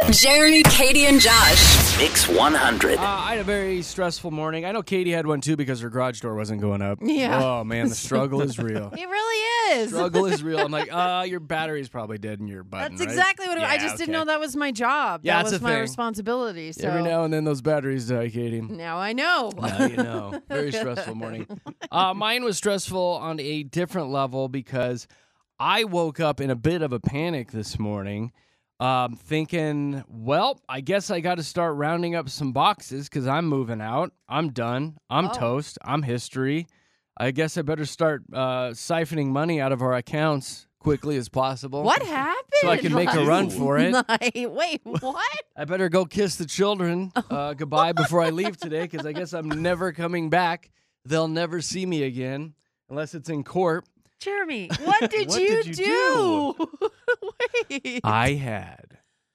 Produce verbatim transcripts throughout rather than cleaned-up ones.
Jeremy, Katie, and Josh. Mix one hundred. Uh, I had a very stressful morning. I know Katie had one too because her garage door wasn't going up. Yeah. Oh, man, the struggle is real. It really is. Struggle is real. I'm like, uh, your battery's probably dead in your button. That's right? exactly what it, I Yeah, just didn't okay. know that was my job. Yeah, that it's was a my thing. responsibility. So Every now and then those batteries die, Katie. now I know. Now you know. Very stressful morning. Uh, mine was stressful on a different level because I woke up in a bit of a panic this morning. Um, thinking, well, I guess I got to start rounding up some boxes because I'm moving out. I'm done. I'm Oh. toast. I'm history. I guess I better start uh, siphoning money out of our accounts quickly as possible. What happened? So I can make a run for it. Wait, what? I better go kiss the children uh, goodbye before I leave today because I guess I'm never coming back. They'll never see me again unless it's in court. Jeremy, what did What you did you do? Wait. I had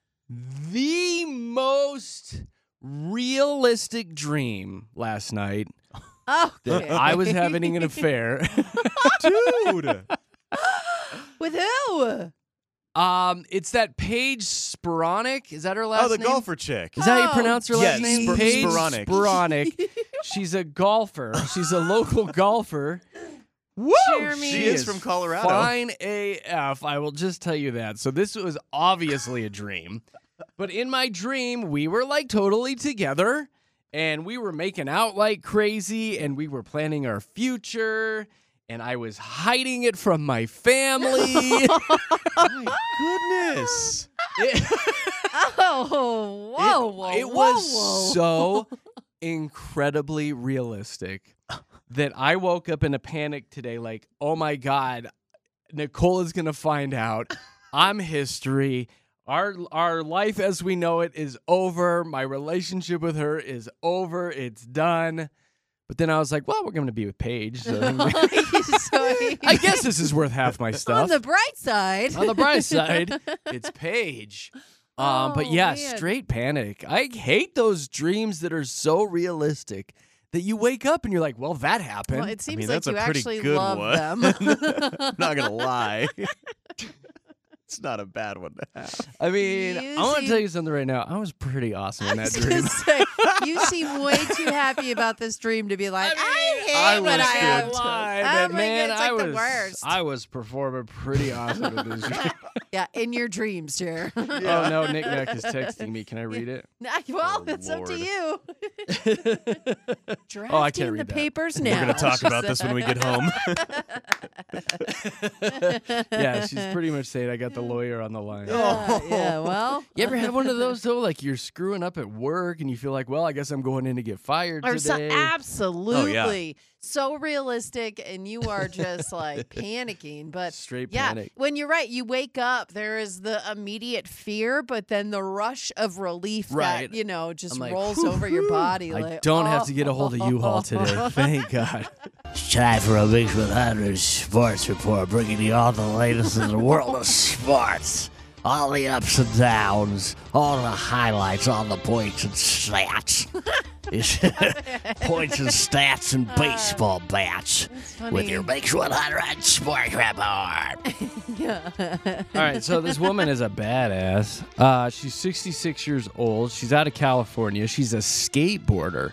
the most realistic dream last night that Okay. I was having an affair. Dude. With who? um, it's that Paige Sporonic. Is that her last Oh, the name? golfer chick. Is that how you Oh, pronounce her last yes, name? Spor- Paige Sporonic. Sporonic. She's a golfer. She's a local golfer. Woo! Jeremy. She is from Colorado. Fine A F. I will just tell you that. So this was obviously a dream. But in my dream, we were like totally together and we were making out like crazy and we were planning our future and I was hiding it from my family. My goodness. it, Oh, whoa, whoa, it whoa, was whoa. so incredibly realistic that I woke up in a panic today like, oh my God, Nicole is going to find out. I'm history. Our our life as we know it is over. My relationship with her is over. It's done. But then I was like, well, we're going to be with Paige. So So I guess this is worth half my stuff. on the bright side. On the bright side, it's Paige. Um, but Oh, yeah, man. straight panic. I hate those dreams that are so realistic that you wake up and you're like, well, that happened. Well, it seems mean, like that's a you pretty actually good love one. them. I'm not going to lie. It's not a bad one to have. I mean, You I want to seem- tell you something right now. I was pretty awesome in I that was dream. gonna say, you seem way too happy about this dream to be like, I, mean, hate I when was I good. have too. Lie, Oh but my man, God, it's I like the was worst. I was performing pretty awesome in this dream. Yeah, in your dreams, Jer. Oh no, Nick Nack is texting me. Can I read it? well, Oh, it's up to Lord. you. Oh, I can't Drafting read the that. papers We're now. going to talk she about this when we get home. Yeah, she's pretty much saying I got the lawyer on the line. Yeah, yeah, well. You ever had one of those though? Like you're screwing up at work and you feel like, well, I guess I'm going in to get fired Or so, today. absolutely. So realistic, and you are just like panicking. But Straight yeah, panic. when you're right, you wake up, there is the immediate fear, but then the rush of relief Right. that, you know, just I'm like, rolls whew, over your body. I like, don't oh. have to get a hold of U-Haul today. Thank God. It's time for a Mix one hundred Sports Report, bringing you all the latest in the world of sports. All the ups and downs, all the highlights, all the points and stats. It's points and stats and baseball bats with funny. your Mix one hundred Sports Report. All right, so this woman is a badass. Uh, she's sixty-six years old. She's out of California. She's a skateboarder.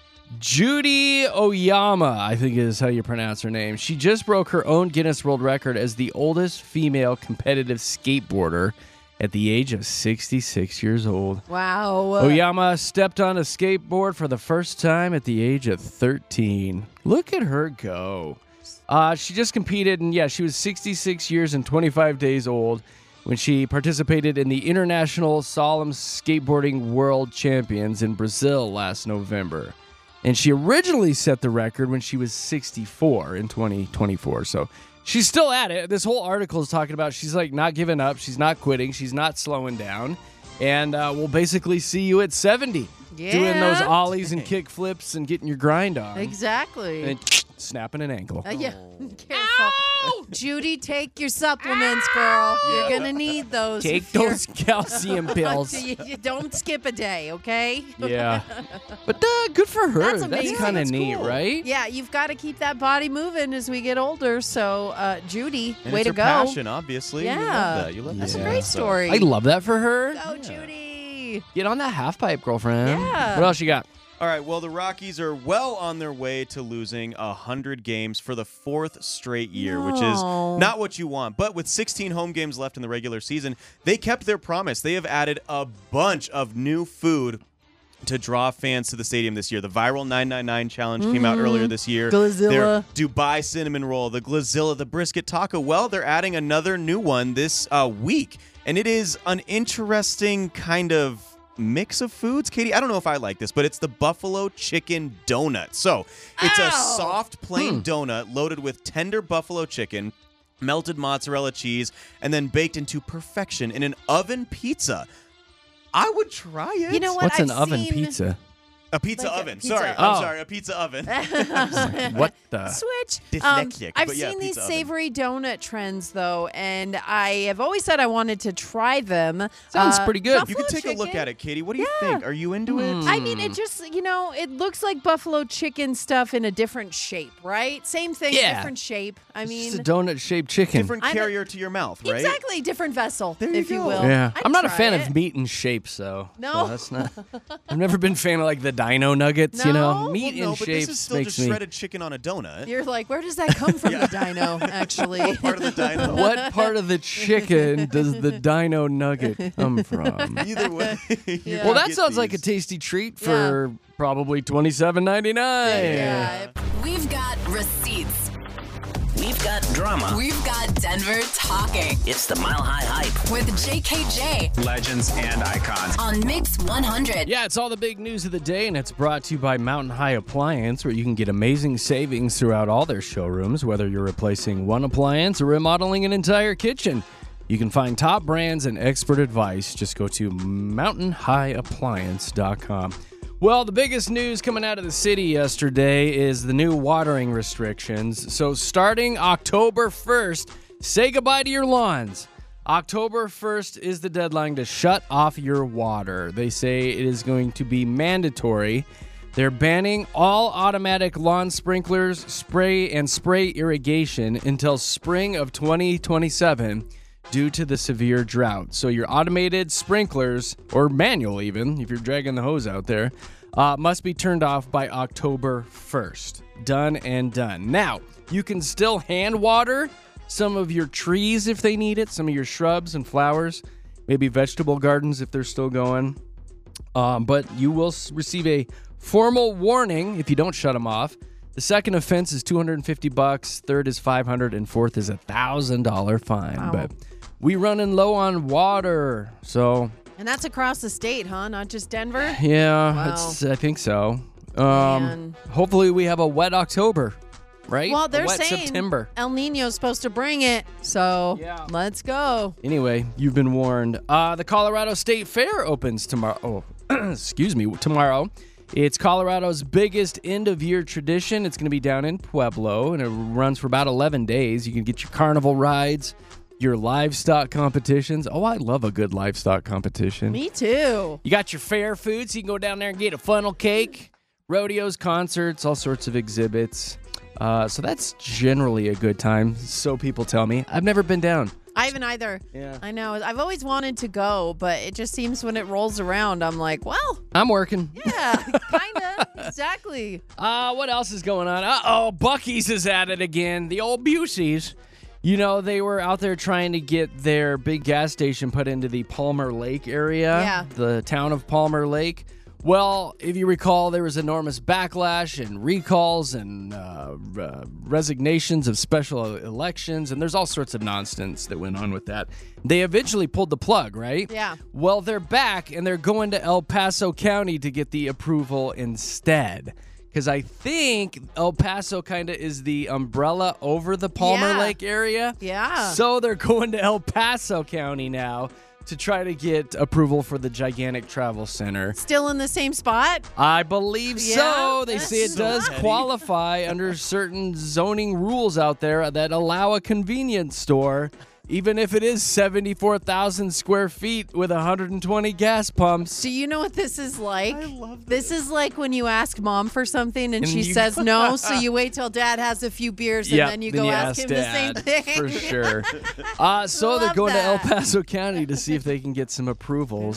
Judy Oyama, I think is how you pronounce her name. She just broke her own Guinness World Record as the oldest female competitive skateboarder at the age of sixty-six years old. Wow. Oyama stepped on a skateboard for the first time at the age of thirteen. Look at her go. Uh, she just competed, and yeah, she was sixty-six years and twenty-five days old when she participated in the International Slalom Skateboarding World Champions in Brazil last November. And she originally set the record when she was sixty-four in twenty twenty-four. So she's still at it. This whole article is talking about she's like not giving up. She's not quitting. She's not slowing down. And uh, we'll basically see you at seventy doing those Yeah. ollies and kick flips and getting your grind on. Exactly. And snapping an ankle. Uh, yeah, careful. Judy, take your supplements, girl. You're going to need those. Take if you're- those calcium pills. You- you don't skip a day, okay? Yeah. But uh, good for her. That's That's, amazing. kind of That's neat, cool. right? Yeah, you've got to keep that body moving as we get older. So, uh, Judy, And way it's to her go. passion, obviously. You Yeah. love that. You love That's that. a great So- story. I love that for her. Go, Judy. Yay. Get on that half pipe, girlfriend. Yeah. What else you got? All right, well, the Rockies are well on their way to losing one hundred games for the fourth straight year, which is No. not what you want. But with sixteen home games left in the regular season, they kept their promise. They have added a bunch of new food to draw fans to the stadium this year. The viral nine nine nine challenge mm-hmm. came out earlier this year. Glazilla. Their Dubai cinnamon roll, the Glazilla, the brisket taco. Well, they're adding another new one this uh, week, and it is an interesting kind of mix of foods. Katie, I don't know if I like this, but it's the buffalo chicken donut. So it's Ow. a soft, plain Hmm. donut loaded with tender buffalo chicken, melted mozzarella cheese, and then baked into perfection in an oven pizza. I would try it. You know what? What's I've an oven seen- pizza? A pizza Like a oven. pizza sorry, oven. I'm Oh. sorry. A pizza oven. What the? Switch. Um, Dyslexic, I've but yeah, seen these pizza oven. savory donut trends, though, and I have always said I wanted to try them. Sounds Uh, pretty good. You buffalo can take a look chicken- at it, Katie. What do you Yeah. think? Are you into it? Hmm. I mean, it just, you know, it looks like buffalo chicken stuff in a different shape, right? Same thing, Yeah. different shape. I It's mean, just a donut-shaped chicken. Different I'm a- carrier to your mouth, right? exactly, different vessel, There you if you go. will. Yeah, I'd I'm not a try fan it. of meat and shapes, though. No. So that's not. I've never been a fan of like the Dino Nuggets. You know, No? meat Well, no, and but shapes this is still makes just me. shredded chicken on a donut. You're like, where does that come from, the dino, actually? Part of the dino. What part of the chicken does the Dino Nugget come from? Either way. you Yeah. Well, can that get sounds like a these. tasty treat for probably twenty-seven ninety-nine. Yeah. We've got receipts. We've got drama. We've got Denver talking It's the Mile High Hype. with J K J Legends and icons. on Mix one hundred. Yeah, it's all the big news of the day, and it's brought to you by Mountain High Appliance, where you can get amazing savings throughout all their showrooms, whether you're replacing one appliance or remodeling an entire kitchen. You can find top brands and expert advice. Just go to mountain high appliance dot com. Well, the biggest news coming out of the city yesterday is the new watering restrictions. So starting October first, say goodbye to your lawns. October first is the deadline to shut off your water. They say it is going to be mandatory. They're banning all automatic lawn sprinklers, spray, and spray irrigation until spring of twenty twenty-seven due to the severe drought. So your automated sprinklers, or manual even, if you're dragging the hose out there, uh, must be turned off by October first. Done and done. Now, you can still hand water some of your trees if they need it, some of your shrubs and flowers, maybe vegetable gardens if they're still going. Um, but you will s- receive a formal warning if you don't shut them off. The second offense is two hundred fifty bucks, third is five hundred, and fourth is a one thousand dollars fine. Wow. But we running low on water, so And that's across the state, huh? Not just Denver? yeah, Wow. it's, I think so. Um, Man. hopefully we have a wet October, right? Well, A they're wet saying September. El Nino's supposed to bring it, so Yeah. let's go. Anyway, you've been warned. Uh, the Colorado State Fair opens tomorrow. Oh, excuse me, tomorrow. It's Colorado's biggest end-of-year tradition. It's going to be down in Pueblo, and it runs for about eleven days. You can get your carnival rides, your livestock competitions. Oh, I love a good livestock competition. Me too. You got your fair food, so you can go down there and get a funnel cake, rodeos, concerts, all sorts of exhibits. Uh, so that's generally a good time, so people tell me. I've never been down. I haven't either. Yeah. I know. I've always wanted to go, but it just seems when it rolls around, I'm like, well, I'm working. yeah, kind of. Exactly. Uh, what else is going on? Uh-oh, Buc-ee's is at it again. The old Buseys. You know, they were out there trying to get their big gas station put into the Palmer Lake area. Yeah. The town of Palmer Lake. Well, if you recall, there was enormous backlash and recalls and uh, uh, resignations of special elections, and there's all sorts of nonsense that went on with that. They eventually pulled the plug, right? Yeah. Well, they're back, and they're going to El Paso County to get the approval instead. Because I think El Paso kind of is the umbrella over the Palmer Yeah. Lake area. Yeah. So they're going to El Paso County now to try to get approval for the gigantic travel center. Still in the same spot? I believe Yeah, so. They that's say it so does petty. qualify under certain zoning rules out there that allow a convenience store, even if it is seventy-four thousand square feet with one hundred twenty gas pumps. Do you know what this is like? I love This is like when you ask mom for something and, And she you- says no, so you wait till dad has a few beers and Yep, then you go ask, him Dad, the same thing. for sure. Uh, so they're Love going to El that. Paso County to see if they can get some approvals.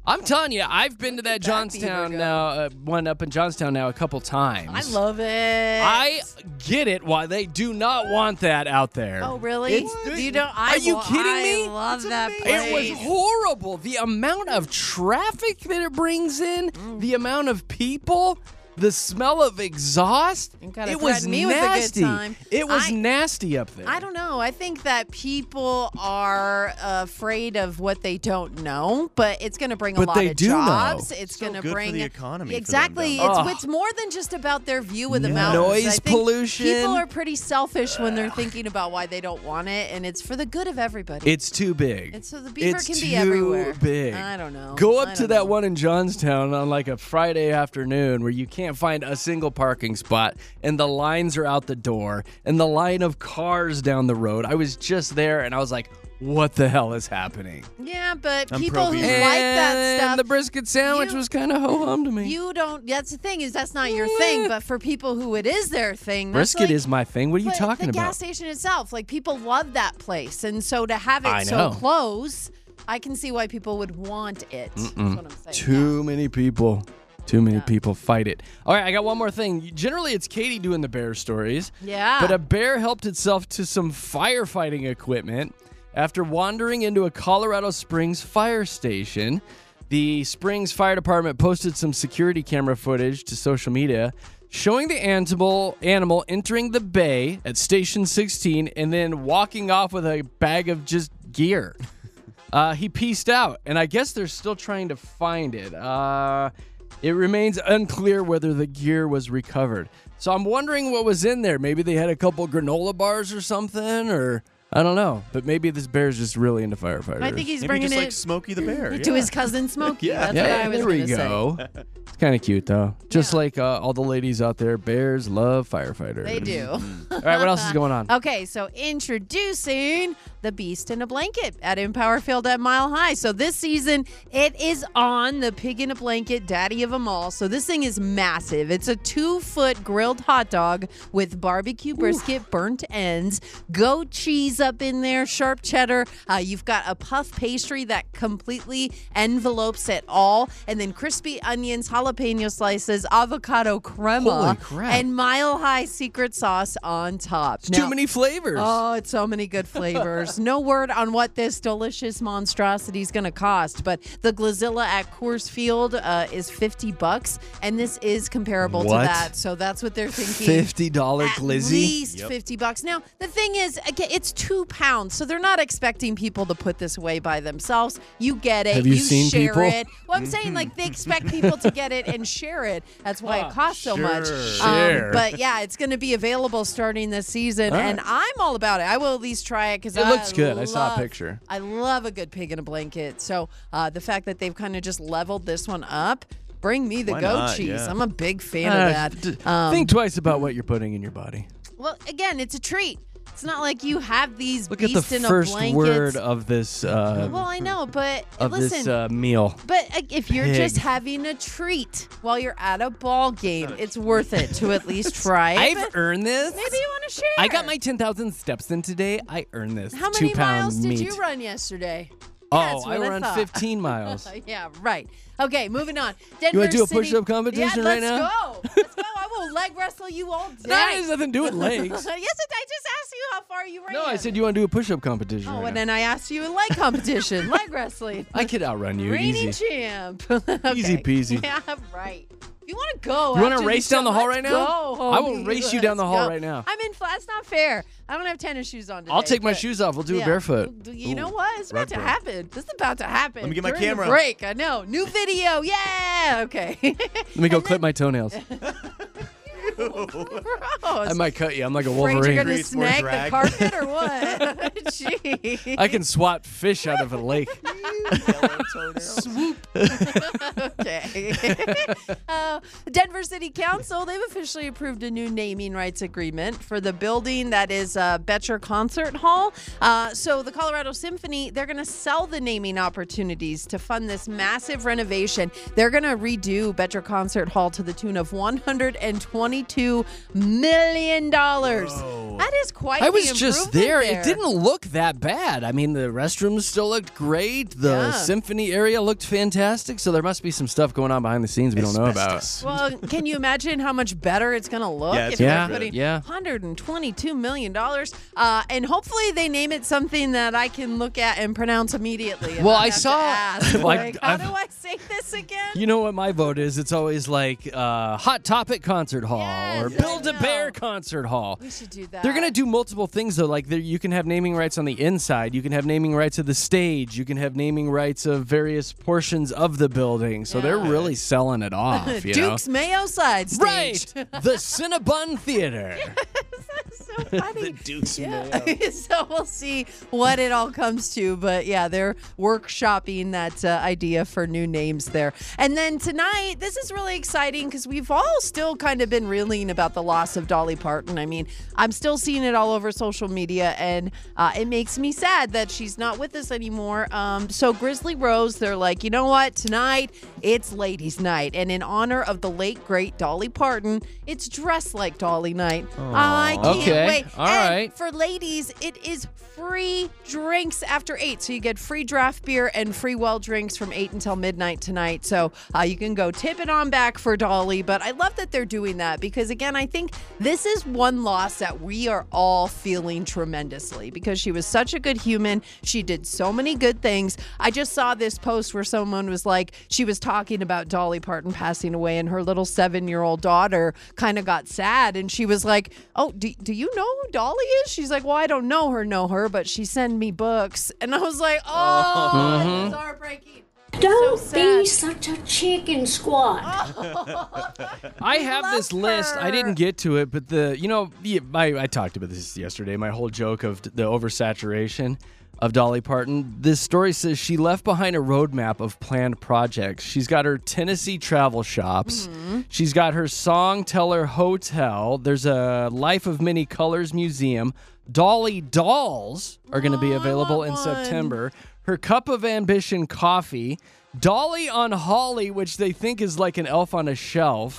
I'm telling you, I've been to that that Johnstown beaver go? now, uh, one up in Johnstown now a couple times. I love it. I get it why they do not want that out there. Oh, really? It's- you don't. I Are you will- kidding I me? love that It place. was horrible. The amount of traffic that it brings in, Mm. the amount of people, the smell of exhaust. You gotta It was threaten me with a good nasty. time. It was I- nasty up there. I don't know. I think that people are afraid of what they don't know, but it's going to bring a But lot they of do know. jobs. It's So going to good for bring the economy for them, exactly. though. it's Ugh. it's more than just about their view of the Yeah. mountains. Noise I think pollution. People are pretty selfish when they're thinking about why they don't want it, and it's for the good of everybody. It's too big. And so the beaver it's can be too everywhere. big. I don't know. Go up I to don't that know. one in Johnstown on like a Friday afternoon where you can't find a single parking spot and the lines are out the door and the line of cars down the road. I was just there and I was like, what the hell is happening? Yeah, but I'm people who pro-beaver. like that And stuff. the brisket sandwich you- was kind of ho-hum to me. You don't. That's the thing is that's not your thing. But for people who it is their thing, that's Brisket like, is my thing. What are you but talking the about? gas station itself, like people love that place, and so to have it I so know. close, I can see why people would want it. That's what I'm saying. Too many people. Too many people fight it. All right, I got one more thing. Generally, it's Katie doing the bear stories. Yeah. But a bear helped itself to some firefighting equipment after wandering into a Colorado Springs fire station. The Springs Fire Department posted some security camera footage to social media showing the animal animal entering the bay at Station sixteen and then walking off with a bag of just gear. Uh, he pieced out, and I guess they're still trying to find it. Uh, it remains unclear whether the gear was recovered. So I'm wondering what was in there. Maybe they had a couple granola bars or something, or I don't know. But maybe this bear's just really into firefighters. I think he's Maybe bringing just it like Smokey the Bear. to yeah. his cousin Smokey. Yeah. That's yeah, what I was there we gonna say. go. It's kind of cute, though. Just Yeah. like uh, all the ladies out there, bears love firefighters. They do. All right, what else is going on? Okay, so introducing the Beast in a Blanket at Empower Field at Mile High. So this season, it is on the Pig in a Blanket, daddy of them all. So this thing is massive. It's a two-foot grilled hot dog with barbecue brisket, burnt ends, goat cheese up in there, sharp cheddar. Uh, you've got a puff pastry that completely envelopes it all, and then crispy onions, jalapeno slices, avocado crema, Holy crap. and Mile High secret sauce on top. Too Now- many flavors. Oh, it's so many good flavors. No word on what this delicious monstrosity is going to cost, but the Glazilla at Coors Field uh, is fifty bucks, and this is comparable What? to that. So that's what they're thinking. fifty dollars At glizzy? least fifty bucks. Now, the thing is, again, it's two pounds, so they're not expecting people to put this away by themselves. You get it. Have you seen share people? it. Well, I'm saying, like, they expect people to get it and share it. That's why it costs so much. Um, Share. but yeah, it's going to be available starting this season, All right. and I'm all about it. I will at least try it because It I looks good. I saw a love- picture. I love a good pig in a blanket. So uh, the fact that they've kind of just leveled this one up, bring me the Why goat not? cheese. Yeah. I'm a big fan Uh, of that. d- Um, think twice about what you're putting in your body. well, again, it's a treat. It's not like you have these Look at the beast in first a blanket. word of this uh, Well, I know, but of listen. this uh, meal. But uh, if you're Pig. just having a treat while you're at a ball game, it's worth it to at least try it. I've But earned this. maybe you want to share. I got my ten thousand steps in today. I earned this. How two many pound miles did meat. you run yesterday? Oh, That's I what I run thought. fifteen miles. Yeah, right. Okay, Okay, moving on. Denver You wanna do a City- push-up competition yeah, right let's now? go. Let's go. I will leg wrestle you all day. That has nothing to do with legs. yes, it, I just asked you how far you ran. No, I said you want to do a push-up competition. Oh, right and now. then I asked you a leg competition, leg wrestling. I could outrun you. Reigning Easy. champ. Okay. Easy peasy. Yeah, right. If you want to go, You wanna after race the down the show, hall let's right now? Go, I will homie. race you down the Let's hall go. right now. I'm in. That's not fair. I don't have tennis shoes on today. I'll take my but- shoes off. We'll do yeah. it barefoot. You know Ooh, what? It's about rug to burn. happen. This is about to happen. Let me get my During the camera. break. I know. New video. Yeah. Okay. Let me go clip my toenails. I might cut you. I'm like a Afraid Wolverine. you're gonna Creates more snag the drag. carpet or what? Jeez. I can swat fish out of a lake. Swoop. Okay. uh, Denver City Council, they've officially approved a new naming rights agreement for the building that is uh, Betcher Concert Hall. Uh, so the Colorado Symphony, they're going to sell the naming opportunities to fund this massive renovation. They're going to redo Betcher Concert Hall to the tune of one hundred twenty-two million dollars. That is quite I the was just improvement there. there. It didn't look that bad. I mean, the restrooms still looked great. The Yeah. symphony area looked fantastic. So there must be some stuff going on behind the scenes we don't know about. Asbestos. Well, can you imagine how much better it's going to look Yeah, it's if you're Yeah, putting yeah. one hundred twenty-two million dollars? Uh, and hopefully they name it something that I can look at and pronounce immediately. and Well, not I have to saw- ask, Well, I- like, how I've- do I say this again? You know what my vote is? It's always like uh, Hot Topic Concert Hall Yes, or I Build a Bear know. Concert Hall. We should do that. They're gonna do multiple things though. Like there, you can have naming rights on the inside. You can have naming rights of the stage. You can have naming rights of various portions of the building. So they're Yeah. really selling it off. You Duke's Mayo side stage. know? Right. The Cinnabon Theater. So funny. Duke's Yeah. So we'll see what it all comes to. But yeah, they're workshopping that uh, idea for new names there. And then tonight, this is really exciting because we've all still kind of been reeling about the loss of Dolly Parton. I mean, I'm still seeing it all over social media, and uh, it makes me sad that she's not with us anymore. Um, so Grizzly Rose, they're like, you know what? Tonight, it's ladies' night. And in honor of the late, great Dolly Parton, it's Dress Like Dolly night. I can't Okay. wait. All and right. for ladies, it is free drinks after eight. So you get free draft beer and free well drinks from eight until midnight tonight. So uh, you can go tip it on back for Dolly. But I love that they're doing that because, again, I think this is one loss that we are all feeling tremendously because she was such a good human. She did so many good things. I just saw this post where someone was like, she was talking about Dolly Parton passing away and her little seven-year-old daughter kind of got sad. And she was like, oh, do, do you know who Dolly is? She's like, well, I don't know her, know her, but she sent me books. And I was like, oh, this is heartbreaking. Don't So be sad. such a chicken squat. I have love this list. I her. didn't get to it, but the you know the, I, I talked about this yesterday. My whole joke of the oversaturation of Dolly Parton. This story says she left behind a roadmap of planned projects. She's got her Tennessee travel shops. Mm-hmm. She's got her Song Teller Hotel. There's a Life of Many Colors museum. Dolly dolls are going to be Oh, I available want in one. September. Her Cup of Ambition coffee. Dolly on Holly, which they think is like an elf on a shelf.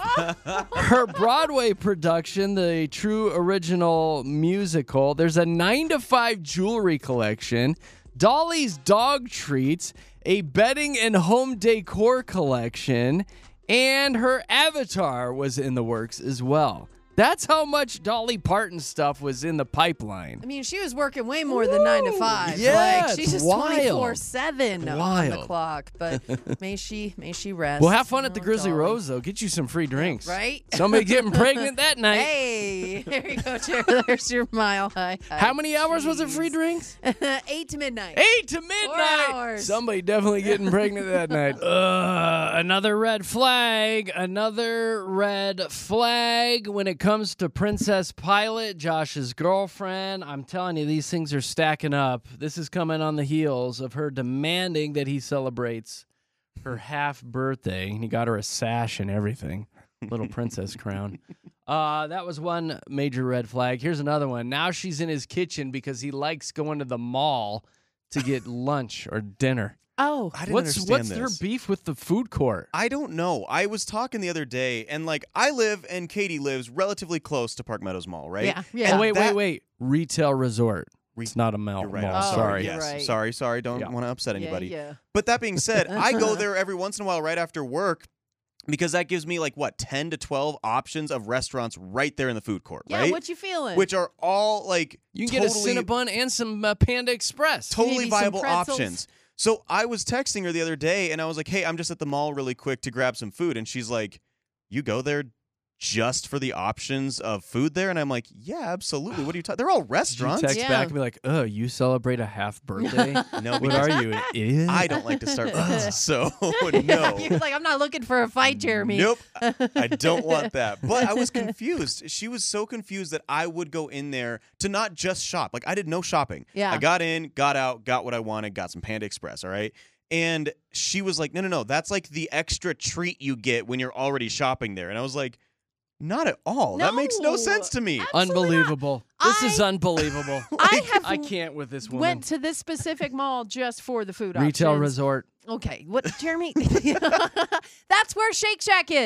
Her Broadway production, the true original musical. There's a nine to five jewelry collection. Dolly's dog treats, a bedding and home decor collection, and her avatar was in the works as well. That's how much Dolly Parton stuff was in the pipeline. I mean, she was working way more than nine to five. yeah, like, she's it's just wild. twenty-four seven on the Wild. clock. But may she may she rest. Well, have fun at the Oh, Grizzly Dolly. Rose, though. Get you some free drinks. Right? Somebody getting pregnant that night. Hey, there you go, Jared. There's your mile high. How many hours was it free drinks? Eight to midnight. Eight to midnight. hours. Somebody definitely getting pregnant that night. Uh, another red flag. Another red flag when it comes to Princess Pilot, Josh's girlfriend. I'm telling you, these things are stacking up. This is coming on the heels of her demanding that he celebrates her half birthday. He got her a sash and everything. Little princess crown. Uh, that was one major red flag. Here's another one. Now she's in his kitchen because he likes going to the mall to get lunch or dinner. Oh, I didn't What's understand what's this. their beef with the food court? I don't know. I was talking the other day, and like I live and Katie lives relatively close to Park Meadows Mall, right? Yeah, yeah. And Oh, wait, that- wait, wait. Retail resort. Re- It's not a mall. You're right. mall. I'm Oh, sorry. you're Yes. right. Sorry. Sorry. Don't Yeah. want to upset yeah, anybody. yeah. But that being said, I go there every once in a while right after work because that gives me like what ten to twelve options of restaurants right there in the food court, Yeah, right? what you feeling? Which are all like You can totally, get a Cinnabon and some uh, Panda Express. totally Maybe some viable pretzels. options. So I was texting her the other day and I was like, "Hey, I'm just at the mall really quick to grab some food." And she's like, "You go there just for the options of food there?" And I'm like, "Yeah, absolutely. What are you talking? They're all Did you restaurants." text Yeah. back and be like, "Oh, you celebrate a half birthday? No, What because are you, an idiot?" I don't like to start fights. So Yeah, no. you're like, I'm not looking for a fight, Jeremy. Nope. I don't want that. But I was confused. She was so confused that I would go in there to not just shop. Like I did no shopping. Yeah. I got in, got out, got what I wanted, got some Panda Express, all right? And she was like, "No, no, no. That's like the extra treat you get when you're already shopping there." And I was like, "Not at all. That makes no No. sense to me." Unbelievable. This is I- unbelievable. I have I can't with this woman. went to this specific mall just for the food Retail options. resort. Okay, what, Jeremy? That's where Shake Shack is.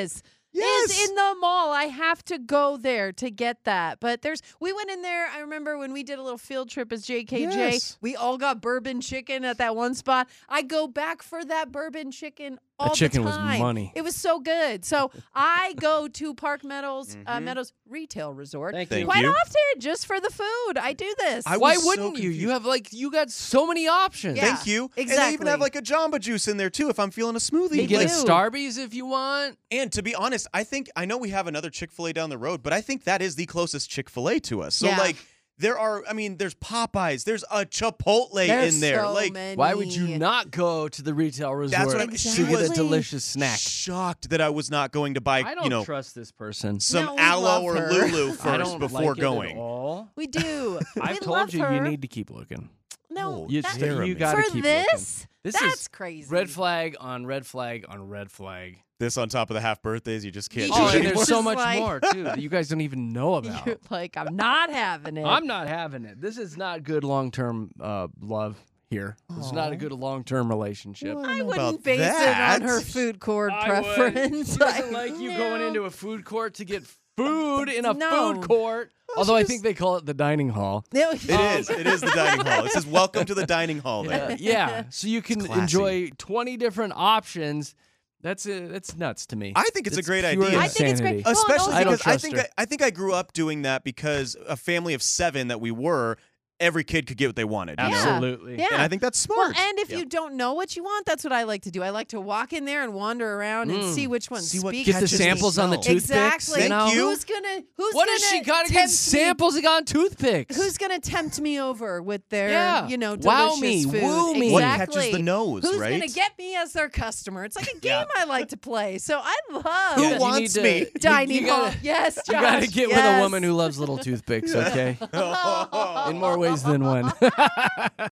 Yes. is in the mall. I have to go there to get that. But there's, we went in there. I remember when we did a little field trip as J K J, Yes. we all got bourbon chicken at that one spot. I go back for that bourbon chicken all That chicken the was time. money. It was so good. So I go to Park Meadows, uh, Mhm. Meadows Retail Resort Thank Thank quite you. often just for the food. I do this. I Why was so wouldn't you? You confused. have like you got so many options. Yeah. Thank you. And they even exactly. have like a Jamba Juice in there too if I'm feeling a smoothie. You They get Like- a do. Starbucks if you want. And to be honest, I think I know we have another Chick-fil-A down the road, but I think that is the closest Chick-fil-A to us. So Yeah. like there are I mean, there's Popeyes, there's a Chipotle There's in there. so like many. Why would you not go to the retail resort That's what I mean. to She get a was delicious snack? shocked that I was not going to buy, I don't you know, trust this person. some No, we aloe love or her. Lulu I first don't before like it at going. all. We do. I've we told love you her. you need to keep looking. No, Oh, You, that- stare at you me. gotta for keep this, looking. This that's is crazy. red flag on red flag on red flag. This on top of the half birthdays, you just can't You do Oh, it and anymore. there's so Just much like- more too that you guys don't even know about. You're like, I'm not having it. I'm not having it. This is not good long term uh, love here. This is not a good long term relationship. What? I know wouldn't about base that. it on her food court I would. preference. She doesn't like you going No. into a food court to get food in a No. food court. Although I think they call it the dining hall. No, It is. It is the dining hall. It says welcome to the dining hall there. Uh, yeah, so you can classy. enjoy twenty different options. That's uh, that's nuts to me. I think it's a great pure idea. I think it's great. insanity. Well, and Especially also- I don't because I trust think her. I, I think I grew up doing that because a family of seven that we were, every kid could get what they wanted. you know? Yeah. Absolutely. Yeah. And I think that's Well, smart. and if Yep. you don't know what you want, that's what I like to do. I like to walk in there and wander around and Mm. see which ones See what speak. Get the catches the samples on the smell. toothpicks. Exactly. You know? Thank you. Who's gonna? Who's What gonna does she got to get tempt me- samples on toothpicks? Who's gonna tempt me over with their, Yeah. you know, Wow delicious me, food? woo me. What Exactly. catches the nose, Who's right? gonna get me as their customer? It's like a game Yeah. I like to play. So I love Who Yeah, you wants need to- me? you- dining you gotta- hall. Yes, Josh. You got to get with yes. a woman who loves little toothpicks, okay? In more ways than one.